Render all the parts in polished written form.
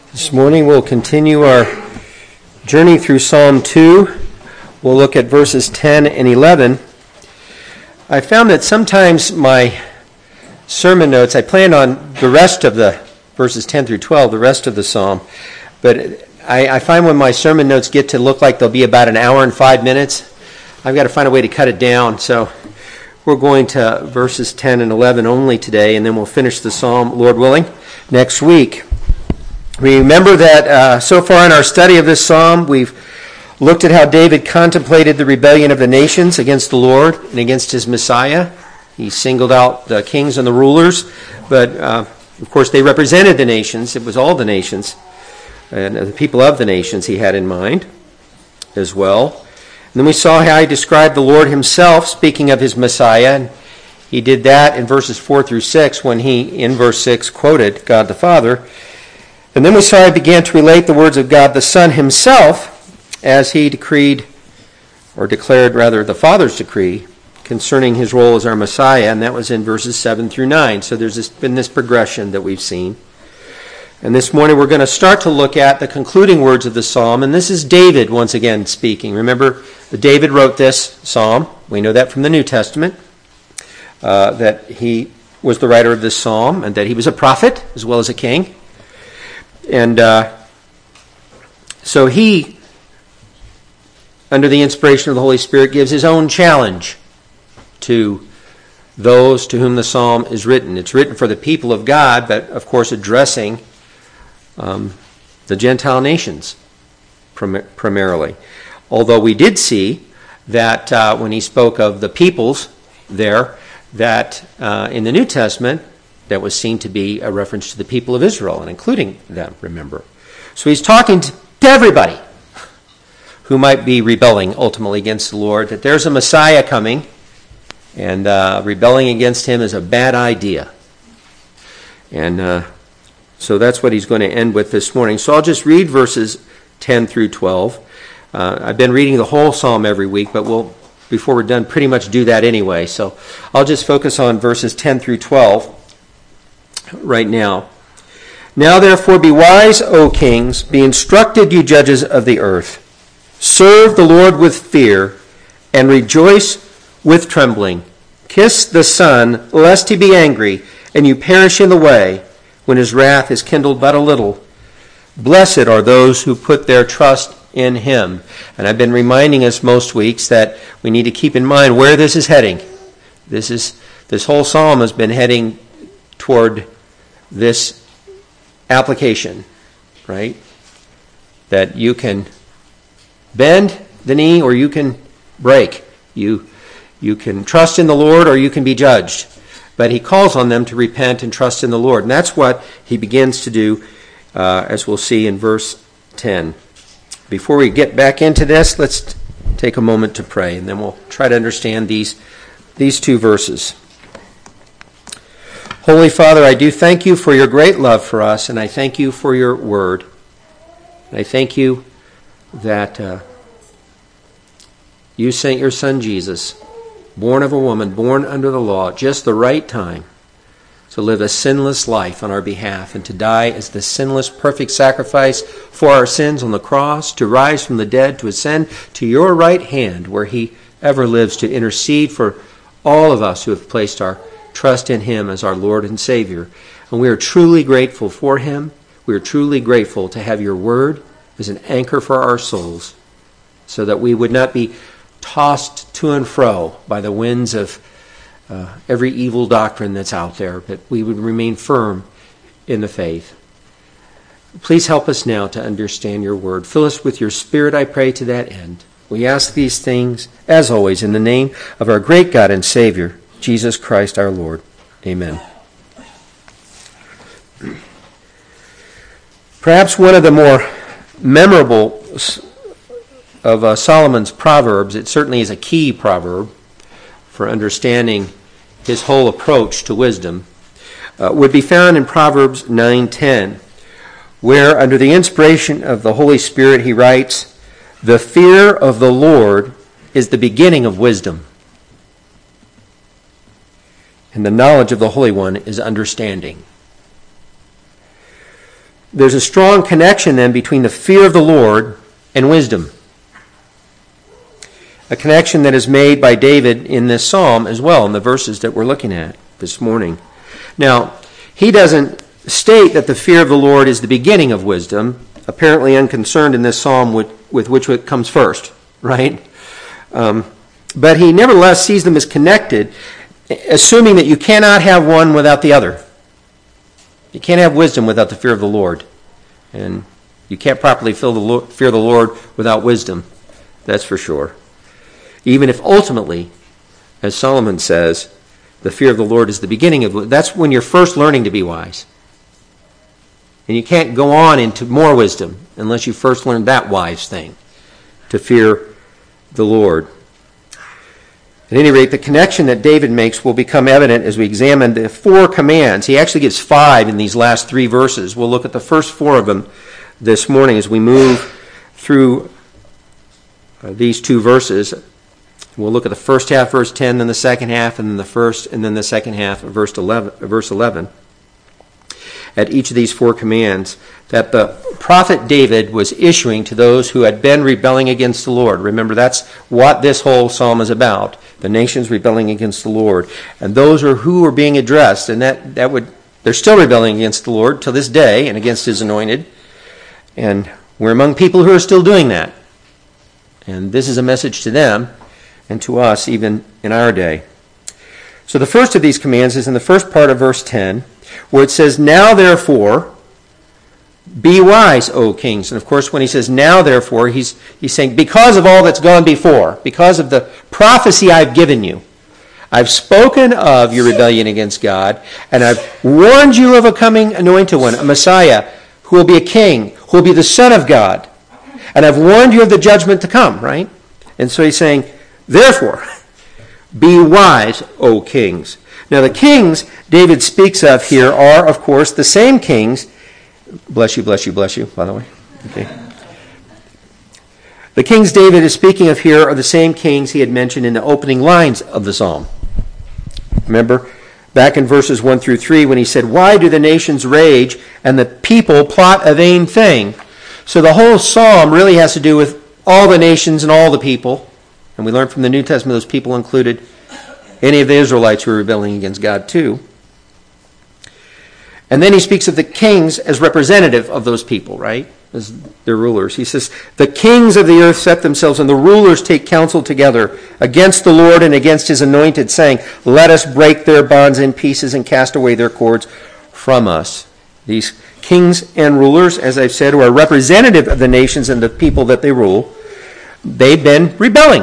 This morning we'll continue our journey through Psalm 2. We'll look at verses 10 and 11. I found that sometimes my sermon notes, I planned on the rest of the verses 10 through 12, the rest of the psalm, but I find when my sermon notes get to look like they'll be about an hour and 5 minutes, I've got to find a way to cut it down. So we're going to verses 10 and 11 only today, and then we'll finish the psalm, Lord willing, next week. Remember that so far in our study of this psalm, we've looked at how David contemplated the rebellion of the nations against the Lord and against his Messiah. He singled out the kings and the rulers, but of course they represented the nations. It was all the nations and the people of the nations he had in mind as well. And then we saw how he described the Lord himself, speaking of his Messiah. And he did that in verses 4 through 6 when he, in verse 6, quoted God the Father. And then we saw he began to relate the words of God the Son himself as he declared the Father's decree concerning his role as our Messiah, and that was in verses 7 through 9. So there's been this progression that we've seen. And this morning we're going to start to look at the concluding words of the psalm, and this is David once again speaking. Remember that David wrote this psalm. We know that from the New Testament, that he was the writer of this psalm and that he was a prophet as well as a king. And so he, under the inspiration of the Holy Spirit, gives his own challenge to those to whom the psalm is written. It's written for the people of God, but of course addressing the Gentile nations primarily. Although we did see that when he spoke of the peoples there, that in the New Testament, that was seen to be a reference to the people of Israel, and including them, remember. So he's talking to everybody who might be rebelling ultimately against the Lord, that there's a Messiah coming, and rebelling against him is a bad idea. And so that's what he's going to end with this morning. So I'll just read verses 10 through 12. I've been reading the whole psalm every week, but we'll, before we're done, pretty much do that anyway. So I'll just focus on verses 10 through 12 right now. Now therefore be wise, O kings, be instructed, you judges of the earth. Serve the Lord with fear, and rejoice with trembling. Kiss the Son, lest he be angry, and you perish in the way, when his wrath is kindled but a little. Blessed are those who put their trust in him. And I've been reminding us most weeks that we need to keep in mind where this is heading. This whole psalm has been heading toward this application, right? That you can bend the knee or you can break. You can trust in the Lord or you can be judged. But he calls on them to repent and trust in the Lord. And that's what he begins to do, as we'll see in verse 10. Before we get back into this, let's take a moment to pray, and then we'll try to understand these two verses. Holy Father, I do thank you for your great love for us, and I thank you for your word. And I thank you that you sent your Son Jesus, born of a woman, born under the law, just the right time to live a sinless life on our behalf and to die as the sinless, perfect sacrifice for our sins on the cross, to rise from the dead, to ascend to your right hand where he ever lives to intercede for all of us who have placed our trust in him as our Lord and Savior. And we are truly grateful for him. We are truly grateful to have your word as an anchor for our souls so that we would not be tossed to and fro by the winds of every evil doctrine that's out there, but we would remain firm in the faith. Please help us now to understand your word. Fill us with your Spirit, I pray, to that end. We ask these things, as always, in the name of our great God and Savior, Jesus Christ our Lord. Amen. Perhaps one of the more memorable of Solomon's proverbs, it certainly is a key proverb for understanding his whole approach to wisdom, would be found in Proverbs 9:10, where under the inspiration of the Holy Spirit he writes, "The fear of the Lord is the beginning of wisdom, and the knowledge of the Holy One is understanding." there's a strong connection then between the fear of the Lord and wisdom. A connection that is made by David in this psalm as well, in the verses that we're looking at this morning. Now, he doesn't state that the fear of the Lord is the beginning of wisdom, apparently unconcerned in this psalm with which it comes first, right? But he nevertheless sees them as connected, assuming that you cannot have one without the other. You can't have wisdom without the fear of the Lord. And you can't properly fear the Lord without wisdom. That's for sure. Even if ultimately, as Solomon says, the fear of the Lord is the beginning of wisdom. That's when you're first learning to be wise. And you can't go on into more wisdom unless you first learn that wise thing, to fear the Lord. At any rate, the connection that David makes will become evident as we examine the 4 commands. He actually gives 5 in these last 3 verses. We'll look at the first 4 of them this morning as we move through these 2 verses. We'll look at the first half, verse 10, then the second half, and then the first, and then the second half, verse 11. At each of these 4 commands that the prophet David was issuing to those who had been rebelling against the Lord. Remember, that's what this whole psalm is about. The nations rebelling against the Lord. And those are who are being addressed, and they're still rebelling against the Lord till this day and against his anointed. And we're among people who are still doing that. And this is a message to them and to us even in our day. So the first of these commands is in the first part of verse 10, where it says, "Now therefore, be wise, O kings." And of course, when he says now therefore, he's saying because of all that's gone before, because of the prophecy I've given you. I've spoken of your rebellion against God, and I've warned you of a coming anointed one, a Messiah, who will be a king, who will be the Son of God. And I've warned you of the judgment to come, right? And so he's saying, therefore, be wise, O kings. Now the kings David speaks of here are, of course, the same kings. Bless you, by the way. Okay. The kings David is speaking of here are the same kings he had mentioned in the opening lines of the psalm. Remember, back in verses 1 through 3 when he said, "Why do the nations rage and the people plot a vain thing?" So the whole psalm really has to do with all the nations and all the people. And we learn from the New Testament those people included any of the Israelites who were rebelling against God too. And then he speaks of the kings as representative of those people, right? As their rulers. He says, "The kings of the earth set themselves, and the rulers take counsel together against the Lord and against his anointed, saying, let us break their bonds in pieces and cast away their cords from us." These kings and rulers, as I've said, who are representative of the nations and the people that they rule, they've been rebelling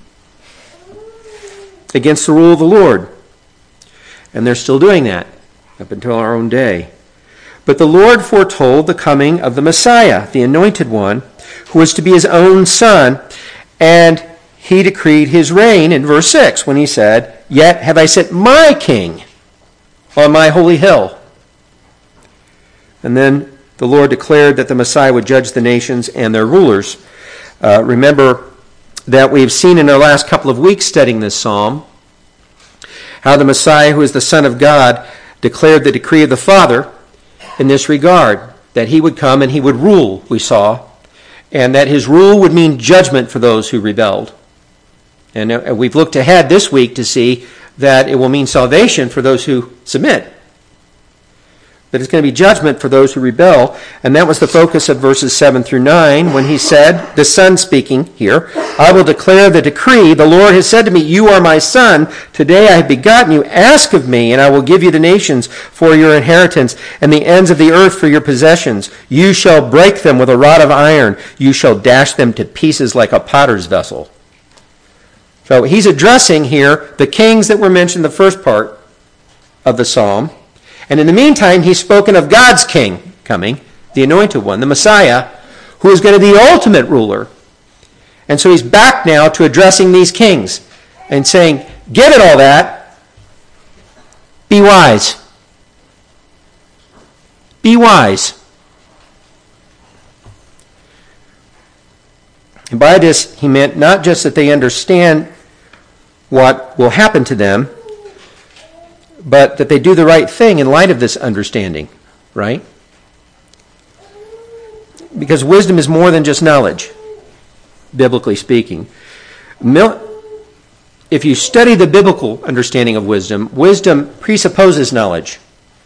against the rule of the Lord. And they're still doing that up until our own day. But the Lord foretold the coming of the Messiah, the anointed one, who was to be his own son, and he decreed his reign in verse 6 when he said, "Yet have I set my king on my holy hill." And then the Lord declared that the Messiah would judge the nations and their rulers. Remember that we've seen in our last couple of weeks studying this psalm how the Messiah, who is the Son of God, declared the decree of the Father in this regard, that he would come and he would rule, we saw, and that his rule would mean judgment for those who rebelled. And we've looked ahead this week to see that it will mean salvation for those who submit. But it's going to be judgment for those who rebel. And that was the focus of verses 7 through 9 when he said, the Son speaking here, "I will declare the decree. The Lord has said to me, you are my son. Today I have begotten you. Ask of me, and I will give you the nations for your inheritance and the ends of the earth for your possessions. You shall break them with a rod of iron. You shall dash them to pieces like a potter's vessel." So he's addressing here the kings that were mentioned in the first part of the psalm. And in the meantime, he's spoken of God's king coming, the anointed one, the Messiah, who is going to be the ultimate ruler. And so he's back now to addressing these kings and saying, given all that, be wise. Be wise. And by this, he meant not just that they understand what will happen to them, but that they do the right thing in light of this understanding, right? because wisdom is more than just knowledge, biblically speaking. If you study the biblical understanding of wisdom, wisdom presupposes knowledge.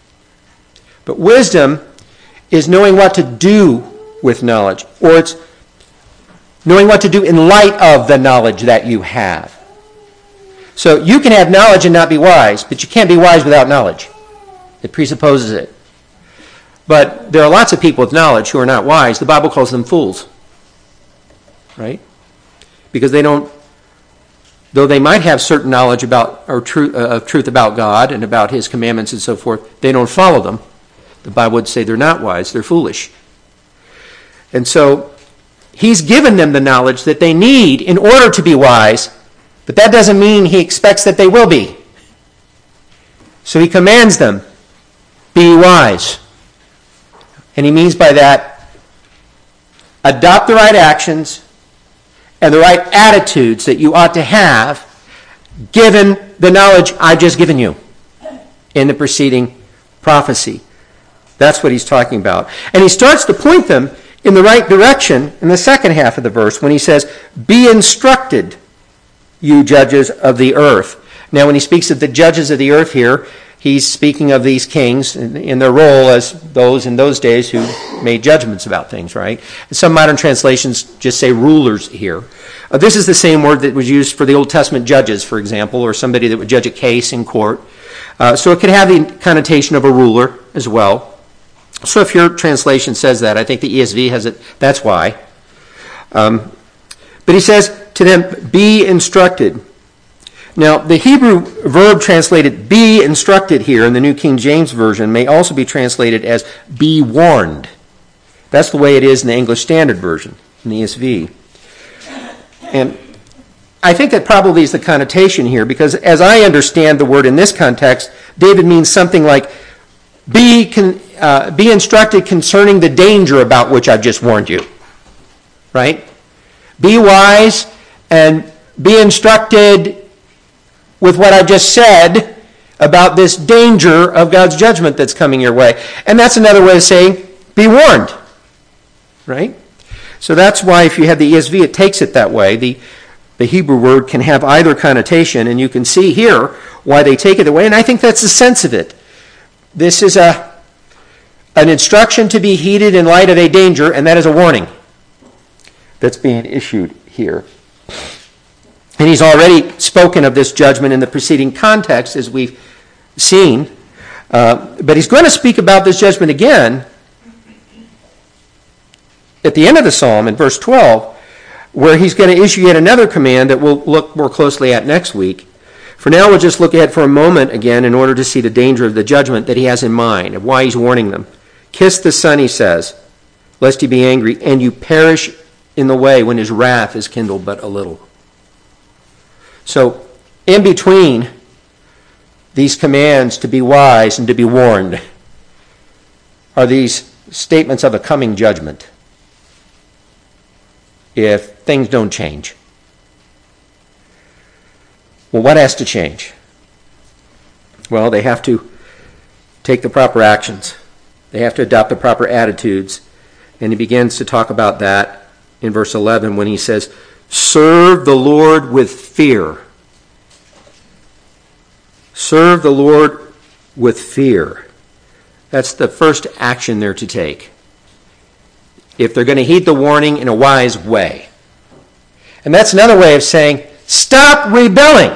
But wisdom is knowing what to do with knowledge, or it's knowing what to do in light of the knowledge that you have. So you can have knowledge and not be wise, but you can't be wise without knowledge. It presupposes it. But there are lots of people with knowledge who are not wise. The Bible calls them fools. Right? Because they don't, though they might have certain knowledge about or truth about God and about His commandments and so forth, they don't follow them. The Bible would say they're not wise, they're foolish. And so He's given them the knowledge that they need in order to be wise, but that doesn't mean He expects that they will be. So He commands them, be wise. And He means by that, adopt the right actions and the right attitudes that you ought to have given the knowledge I've just given you in the preceding prophecy. That's what he's talking about. And he starts to point them in the right direction in the second half of the verse when he says, be instructed, you judges of the earth. Now, when he speaks of the judges of the earth here, he's speaking of these kings in their role as those in those days who made judgments about things, right? Some modern translations just say rulers here. This is the same word that was used for the Old Testament judges, for example, or somebody that would judge a case in court. So it could have the connotation of a ruler as well. So if your translation says that, I think the ESV has it, that's why. But he says to them, be instructed. Now, the Hebrew verb translated be instructed here in the New King James Version may also be translated as be warned. That's the way it is in the English Standard Version, in the ESV. And I think that probably is the connotation here, because as I understand the word in this context, David means something like be instructed concerning the danger about which I've just warned you. Right? Be wise and be instructed with what I just said about this danger of God's judgment that's coming your way. And that's another way of saying, be warned. Right? So that's why if you have the ESV, it takes it that way. The Hebrew word can have either connotation, and you can see here why they take it that way, and I think that's the sense of it. This is an instruction to be heeded in light of a danger, and that is a warning that's being issued here. And he's already spoken of this judgment in the preceding context, as we've seen. But he's going to speak about this judgment again at the end of the psalm in verse 12, where he's going to issue yet another command that we'll look more closely at next week. For now, we'll just look at for a moment again in order to see the danger of the judgment that he has in mind, of why he's warning them. Kiss the Son, he says, lest he be angry, and you perish in the way when his wrath is kindled but a little. So, in between these commands to be wise and to be warned are these statements of a coming judgment if things don't change. Well, what has to change? Well, they have to take the proper actions. They have to adopt the proper attitudes. And he begins to talk about that in verse 11 when he says, serve the Lord with fear. Serve the Lord with fear. That's the first action they're to take, if they're going to heed the warning in a wise way. And that's another way of saying, stop rebelling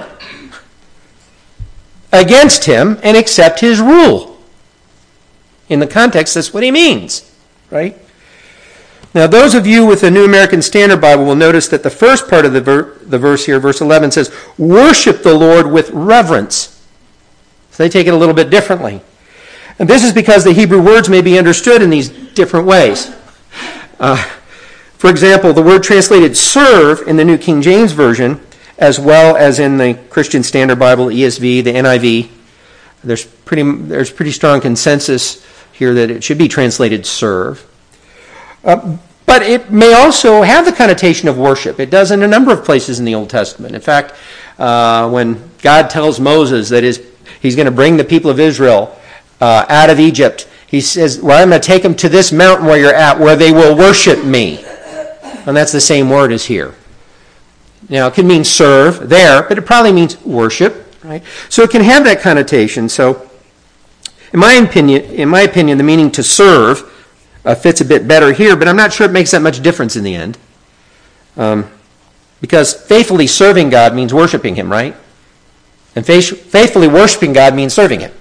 against him and accept his rule. In the context, that's what he means, right? Now, those of you with the New American Standard Bible will notice that the first part of the verse here, verse 11, says, worship the Lord with reverence. So they take it a little bit differently. And this is because the Hebrew words may be understood in these different ways. For example, the word translated serve in the New King James Version, as well as in the Christian Standard Bible, ESV, the NIV, there's pretty strong consensus here that it should be translated serve. But it may also have the connotation of worship. It does in a number of places in the Old Testament. In fact, when God tells Moses that he's going to bring the people of Israel out of Egypt He says, well, I'm going to take them to this mountain where you're at, where they will worship me. And that's the same word as here. Now, it can mean serve there, but it probably means worship, right? So it can have that connotation. So, in my opinion, the meaning to serve fits a bit better here, but I'm not sure it makes that much difference in the end. Because faithfully serving God means worshiping Him, right? And faithfully worshiping God means serving Him.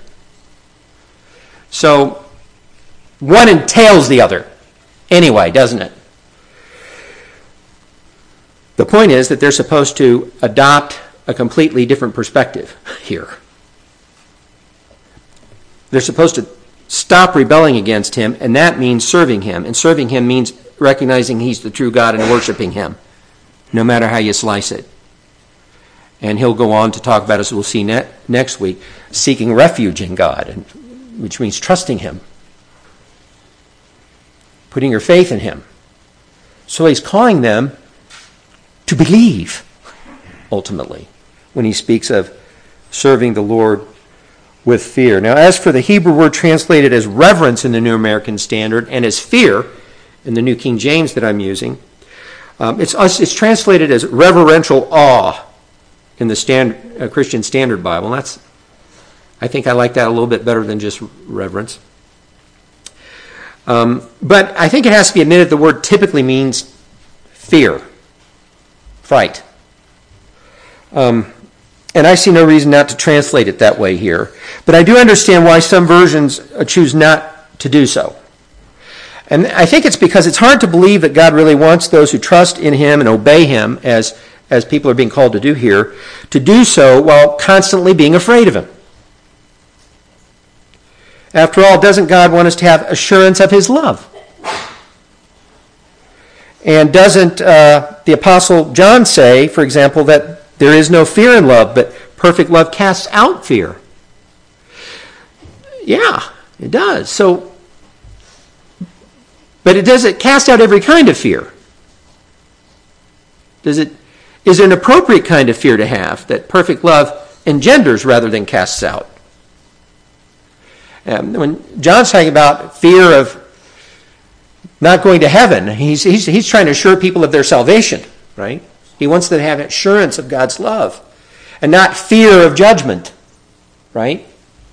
So, one entails the other anyway, doesn't it? The point is that they're supposed to adopt a completely different perspective here. They're supposed to stop rebelling against Him, and that means serving Him. And serving Him means recognizing He's the true God and worshiping Him, no matter how you slice it. And he'll go on to talk about, as we'll see next week, seeking refuge in God, which means trusting Him, putting your faith in Him. So he's calling them to believe, ultimately, when he speaks of serving the Lord with fear. Now, as for the Hebrew word translated as reverence in the New American Standard and as fear in the New King James that I'm using, it's translated as reverential awe in the Christian Standard Bible. I think I like that a little bit better than just reverence. But I think it has to be admitted the word typically means fear, fright. And I see no reason not to translate it that way here. But I do understand why some versions choose not to do so. And I think it's because it's hard to believe that God really wants those who trust in Him and obey Him, as people are being called to do here, to do so while constantly being afraid of Him. After all, doesn't God want us to have assurance of His love? And doesn't the Apostle John say, for example, that there is no fear in love, but perfect love casts out fear? Yeah, it does. But does it cast out every kind of fear? Is it an appropriate kind of fear to have that perfect love engenders rather than casts out? When John's talking about fear of not going to heaven, he's trying to assure people of their salvation, right? He wants them to have assurance of God's love and not fear of judgment, right?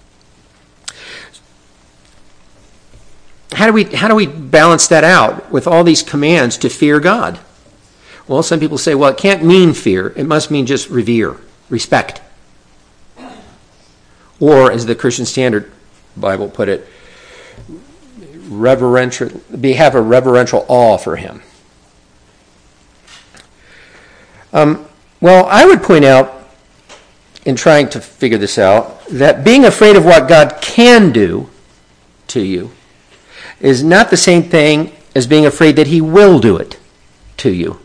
How do we balance that out with all these commands to fear God? Well, some people say, well, it can't mean fear. It must mean just revere, respect. Or, as the Christian Standard Bible put it, have a reverential awe for Him. Well, I would point out, in trying to figure this out, that being afraid of what God can do to you is not the same thing as being afraid that He will do it to you.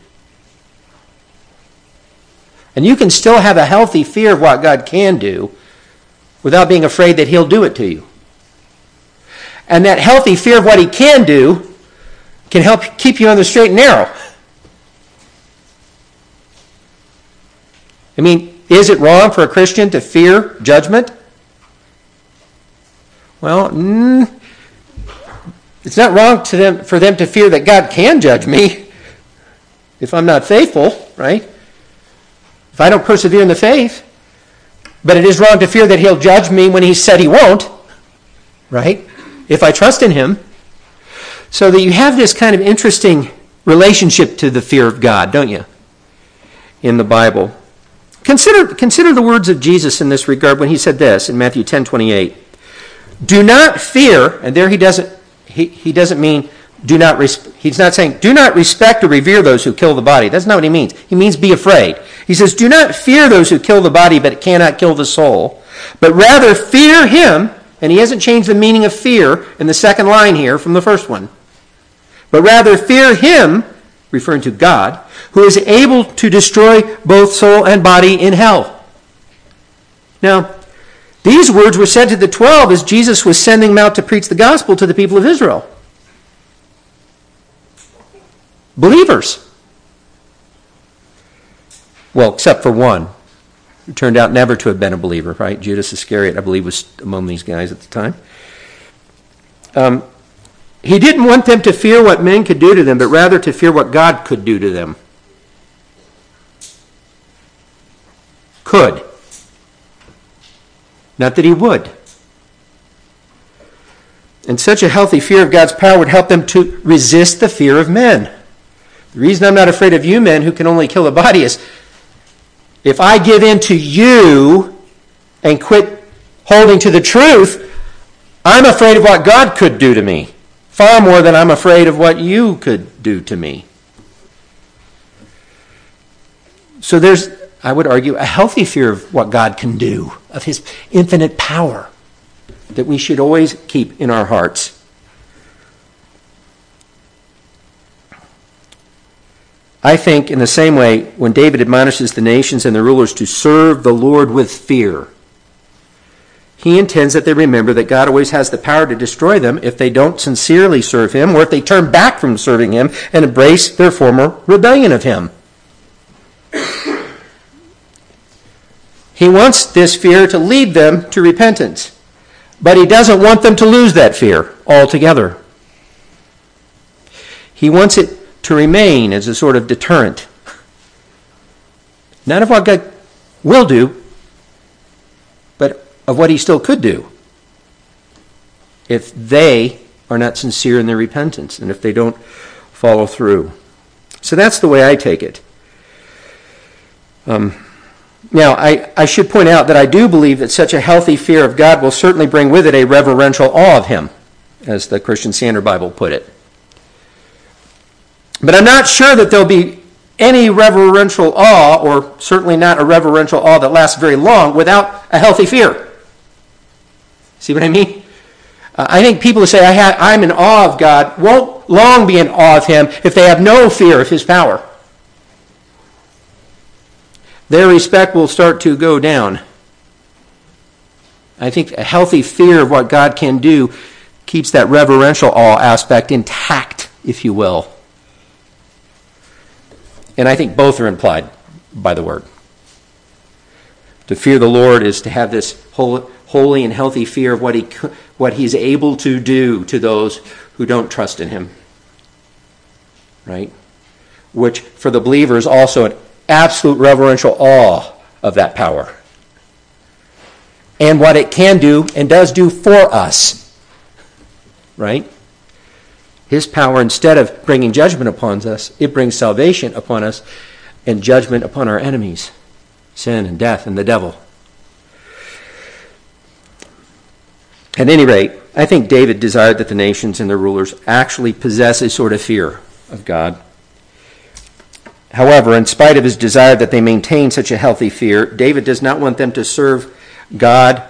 And you can still have a healthy fear of what God can do without being afraid that He'll do it to you. And that healthy fear of what He can do can help keep you on the straight and narrow. I mean, is it wrong for a Christian to fear judgment? Well, it's not wrong for them to fear that God can judge me if I'm not faithful, right? If I don't persevere in the faith. But it is wrong to fear that He'll judge me when He said He won't, right? If I trust in Him. So that you have this kind of interesting relationship to the fear of God, don't you? In the Bible. Consider the words of Jesus in this regard when He said this in Matthew 10:28. Do not fear, and there He doesn't mean do not. He's not saying do not respect or revere those who kill the body. That's not what He means. He means be afraid. He says do not fear those who kill the body but cannot kill the soul, but rather fear Him. And He hasn't changed the meaning of fear in the second line here from the first one. But rather fear Him, referring to God, who is able to destroy both soul and body in hell. Now, these words were said to the 12 as Jesus was sending them out to preach the gospel to the people of Israel. Believers. Well, except for one, who turned out never to have been a believer, right? Judas Iscariot, I believe, was among these guys at the time. He didn't want them to fear what men could do to them, but rather to fear what God could do to them. Could. Not that he would. And such a healthy fear of God's power would help them to resist the fear of men. The reason I'm not afraid of you men who can only kill the body is if I give in to you and quit holding to the truth, I'm afraid of what God could do to me, far more than I'm afraid of what you could do to me. So there's, I would argue, a healthy fear of what God can do, of his infinite power, that we should always keep in our hearts. I think in the same way, when David admonishes the nations and the rulers to serve the Lord with fear, he intends that they remember that God always has the power to destroy them if they don't sincerely serve him, or if they turn back from serving him and embrace their former rebellion of him. He wants this fear to lead them to repentance, but he doesn't want them to lose that fear altogether. He wants it to remain as a sort of deterrent. Not of what God will do, but of what he still could do if they are not sincere in their repentance and if they don't follow through. So that's the way I take it. Now, I should point out that I do believe that such a healthy fear of God will certainly bring with it a reverential awe of him, as the Christian Standard Bible put it. But I'm not sure that there'll be any reverential awe, or certainly not a reverential awe that lasts very long, without a healthy fear. See what I mean? I think people who say, I'm in awe of God, won't long be in awe of him if they have no fear of his power. Their respect will start to go down. I think a healthy fear of what God can do keeps that reverential awe aspect intact, if you will. And I think both are implied by the word. To fear the Lord is to have this holy and healthy fear of what he's able to do to those who don't trust in him. Right? Which, for the believer, is also an absolute reverential awe of that power. And what it can do and does do for us. Right? His power, instead of bringing judgment upon us, it brings salvation upon us and judgment upon our enemies, sin and death and the devil. At any rate, I think David desired that the nations and their rulers actually possess a sort of fear of God. However, in spite of his desire that they maintain such a healthy fear, David does not want them to serve God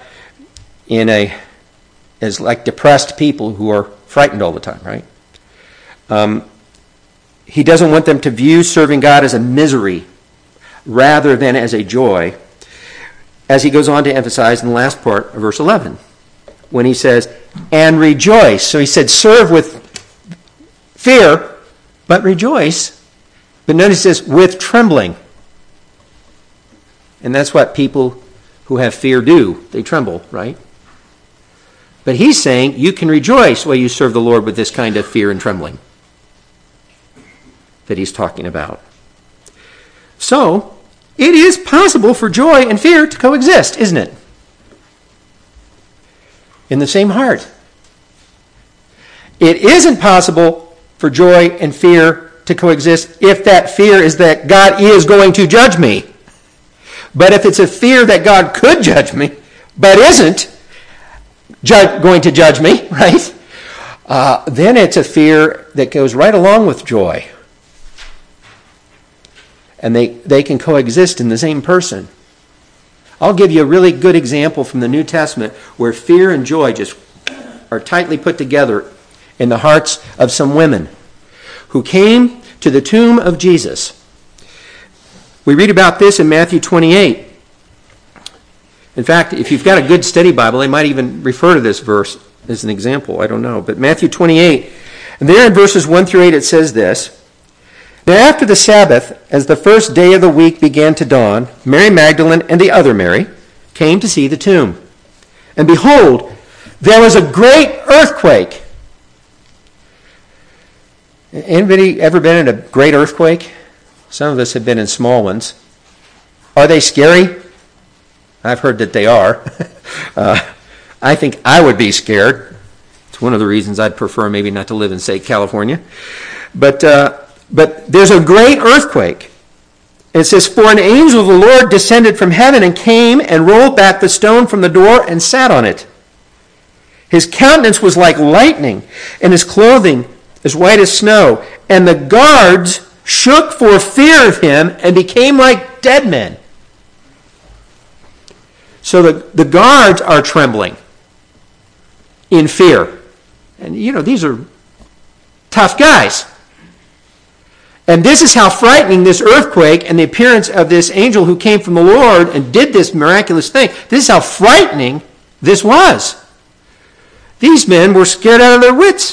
as like depressed people who are frightened all the time, right? He doesn't want them to view serving God as a misery rather than as a joy, as he goes on to emphasize in the last part of verse 11, when he says, and rejoice. So he said, serve with fear, but rejoice. But notice this, with trembling. And that's what people who have fear do. They tremble, right? But he's saying you can rejoice while you serve the Lord with this kind of fear and trembling that he's talking about. So, it is possible for joy and fear to coexist, isn't it? In the same heart. It isn't possible for joy and fear to coexist if that fear is that God is going to judge me. But if it's a fear that God could judge me, but isn't going to judge me, right? Then it's a fear that goes right along with joy. And they can coexist in the same person. I'll give you a really good example from the New Testament where fear and joy just are tightly put together in the hearts of some women who came to the tomb of Jesus. We read about this in Matthew 28. In fact, if you've got a good study Bible, they might even refer to this verse as an example. I don't know. But Matthew 28, and there in verses 1 through 8 it says this, now after the Sabbath, as the first day of the week began to dawn, Mary Magdalene and the other Mary came to see the tomb. And behold, there was a great earthquake, Anybody ever been in a great earthquake? Some of us have been in small ones. Are they scary? I've heard that they are. I think I would be scared. It's one of the reasons I'd prefer maybe not to live in, say, California. But there's a great earthquake. It says, "For an angel of the Lord descended from heaven and came and rolled back the stone from the door and sat on it. His countenance was like lightning, and his clothing as white as snow. And the guards shook for fear of him and became like dead men." So the guards are trembling in fear. And, these are tough guys. And this is how frightening this earthquake and the appearance of this angel who came from the Lord and did this miraculous thing. This is how frightening this was. These men were scared out of their wits.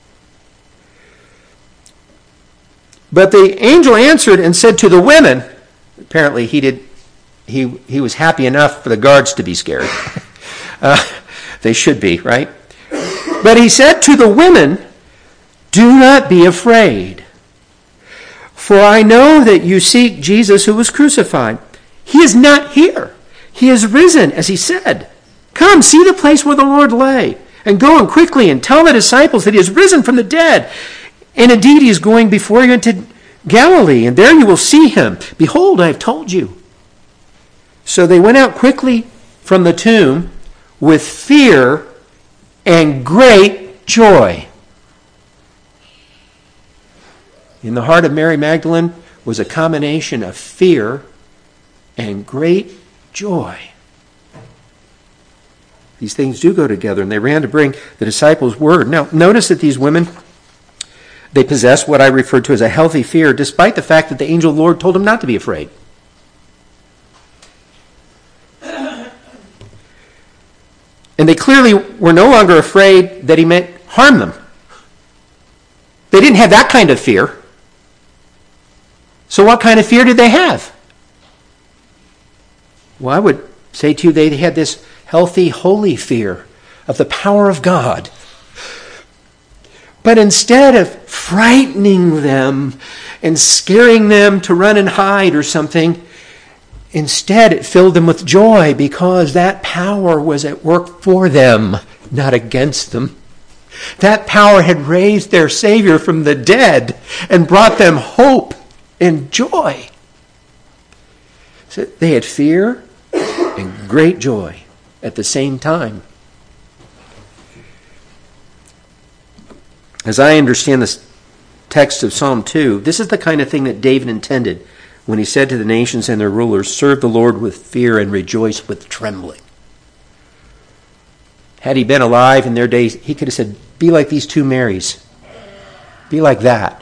But the angel answered and said to the women, apparently he was happy enough for the guards to be scared. They should be, right? But he said to the women, "Do not be afraid. For I know that you seek Jesus who was crucified. He is not here. He is risen, as he said. Come, see the place where the Lord lay, and go and quickly and tell the disciples that he is risen from the dead. And indeed he is going before you into Galilee, and there you will see him. Behold, I have told you." So they went out quickly from the tomb with fear and great joy. In the heart of Mary Magdalene was a combination of fear and great joy. These things do go together, and they ran to bring the disciples word. Now, notice that these women, they possess what I refer to as a healthy fear, despite the fact that the angel of the Lord told them not to be afraid. And they clearly were no longer afraid that he meant harm them. They didn't have that kind of fear. So what kind of fear did they have? Well, I would say to you they had this healthy, holy fear of the power of God. But instead of frightening them and scaring them to run and hide or something, instead it filled them with joy because that power was at work for them, not against them. That power had raised their Savior from the dead and brought them hope and joy. So they had fear and great joy at the same time. As I understand this text of Psalm 2, this is the kind of thing that David intended when he said to the nations and their rulers, "Serve the Lord with fear and rejoice with trembling." Had he been alive in their days, he could have said, "Be like these two Marys. Be like that."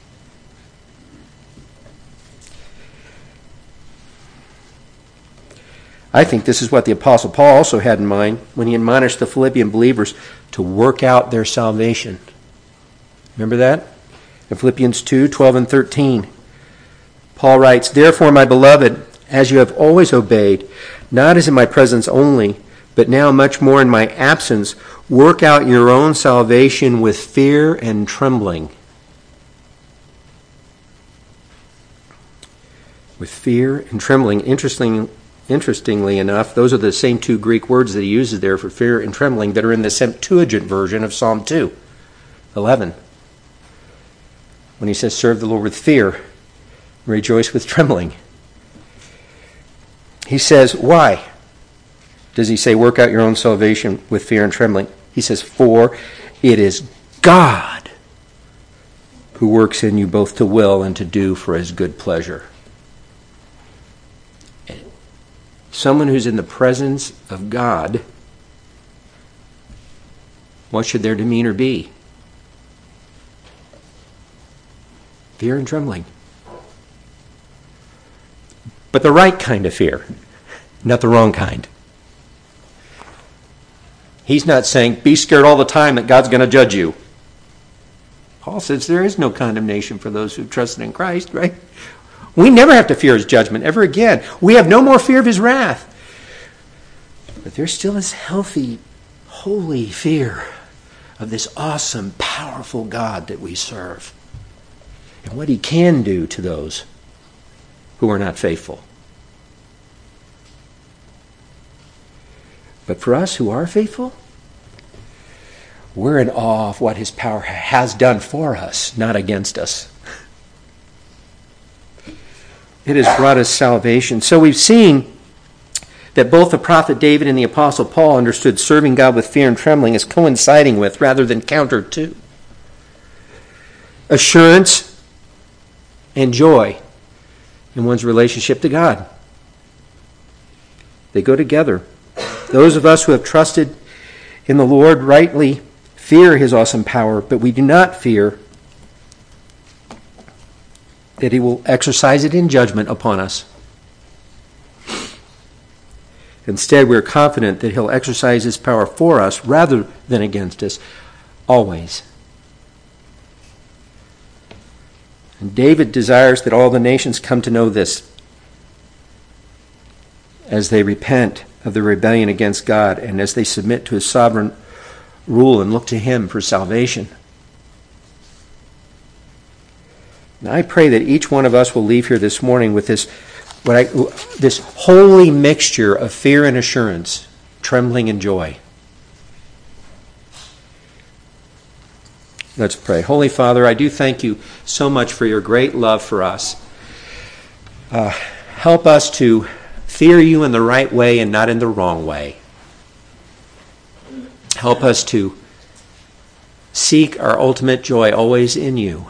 I think this is what the Apostle Paul also had in mind when he admonished the Philippian believers to work out their salvation. Remember that? In Philippians 2:12 and 13. Paul writes, "Therefore, my beloved, as you have always obeyed, not as in my presence only, but now much more in my absence, work out your own salvation with fear and trembling." With fear and trembling. Interestingly enough, those are the same two Greek words that he uses there for fear and trembling that are in the Septuagint version of Psalm 2:11. When he says, "Serve the Lord with fear, rejoice with trembling." He says, why does he say, work out your own salvation with fear and trembling? He says, "For it is God who works in you both to will and to do for his good pleasure." Someone who's in the presence of God, what should their demeanor be? Fear and trembling. But the right kind of fear, not the wrong kind. He's not saying, be scared all the time that God's going to judge you. Paul says there is no condemnation for those who trusted in Christ, right? We never have to fear his judgment ever again. We have no more fear of his wrath. But there still is healthy, holy fear of this awesome, powerful God that we serve. and what he can do to those who are not faithful. But for us who are faithful, we're in awe of what his power has done for us, not against us. It has brought us salvation. So we've seen that both the prophet David and the apostle Paul understood serving God with fear and trembling as coinciding with rather than counter to assurance and joy in one's relationship to God. They go together. Those of us who have trusted in the Lord rightly fear his awesome power, but we do not fear that he will exercise it in judgment upon us. Instead, we're confident that he'll exercise his power for us rather than against us, always. And David desires that all the nations come to know this as they repent of the rebellion against God and as they submit to his sovereign rule and look to him for salvation. And I pray that each one of us will leave here this morning with this holy mixture of fear and assurance, trembling and joy. Let's pray. Holy Father, I do thank you so much for your great love for us. Help us to fear you in the right way and not in the wrong way. Help us to seek our ultimate joy always in you.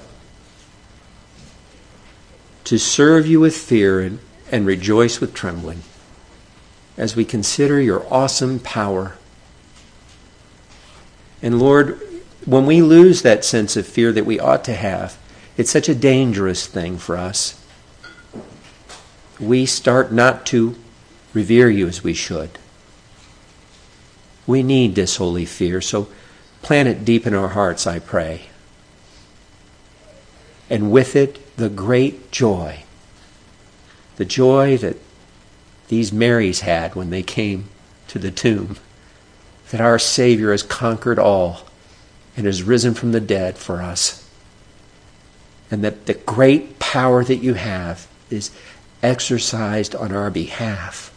To serve you with fear and rejoice with trembling as we consider your awesome power. And Lord, when we lose that sense of fear that we ought to have, it's such a dangerous thing for us. We start not to revere you as we should. We need this holy fear, so plant it deep in our hearts, I pray. And with it, the great joy. The joy that these Marys had when they came to the tomb. That our Savior has conquered all and has risen from the dead for us. And that the great power that you have is exercised on our behalf.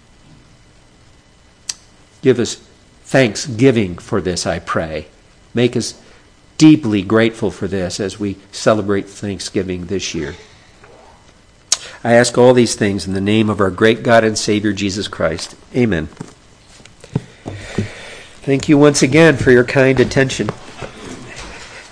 Give us thanksgiving for this, I pray. Make us deeply grateful for this as we celebrate Thanksgiving this year. I ask all these things in the name of our great God and Savior, Jesus Christ. Amen. Thank you once again for your kind attention.